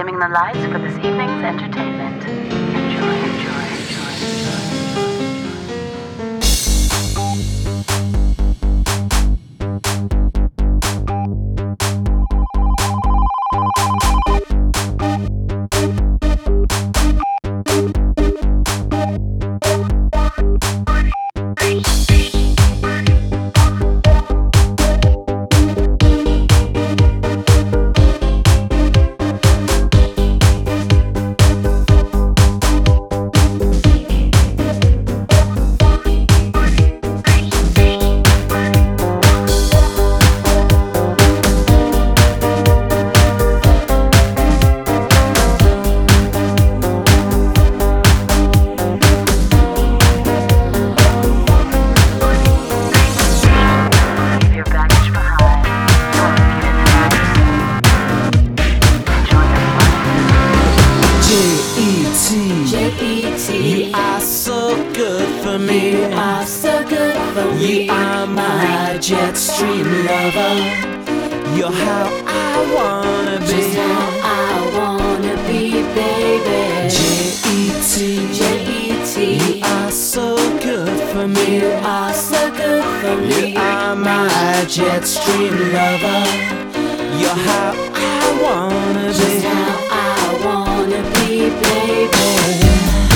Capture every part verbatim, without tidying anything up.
dimming the lights for this evening's entertainment. Enjoy, enjoy, enjoy, You are so good for me. You are so good for me. You are my jet stream lover. You're how I wanna be. Just how I wanna be, baby. J E T J E T You are so good for me. You are so good for me. You are my jet stream lover. You're how I wanna be. Just how I wanna be, baby.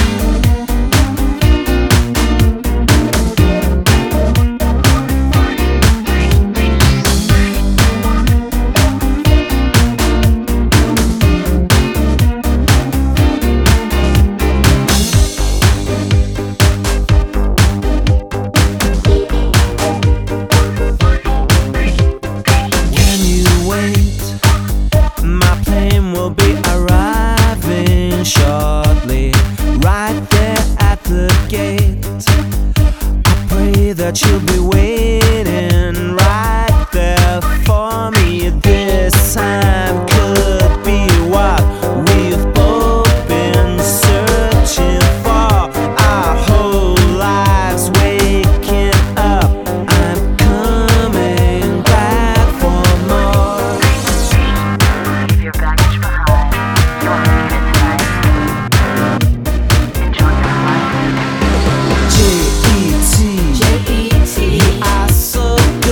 Shortly, right there at the gate. I pray that you'll be waiting right there for me. This time could be what we've both been searching for our whole lives. Waking up, I'm coming back for more. Leave your baggage behind. You want to leave it tonight. Enjoy your flight. J E T J E T You are so good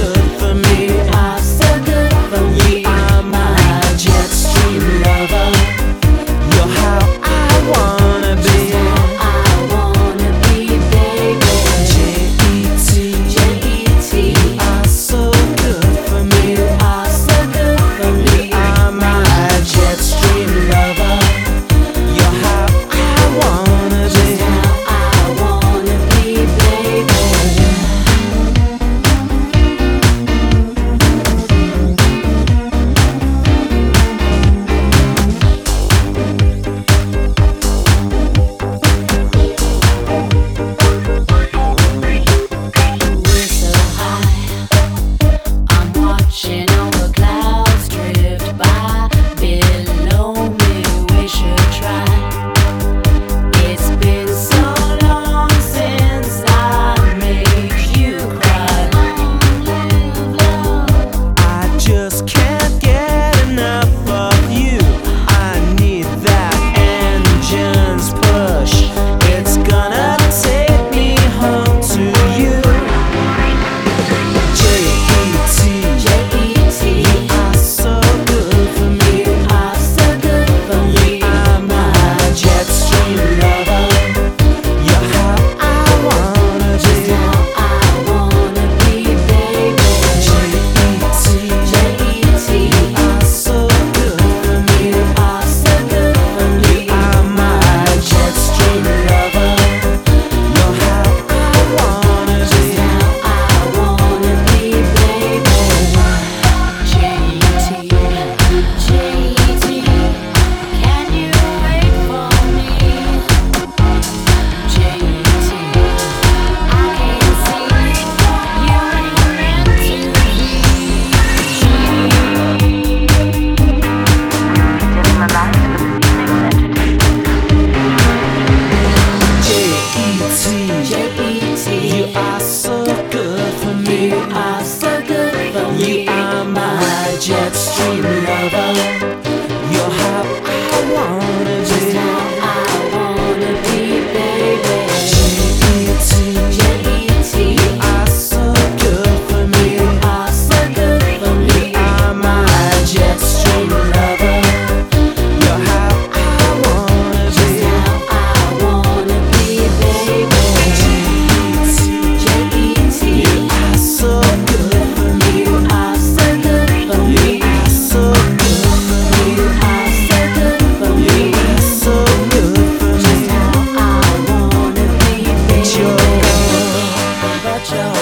future.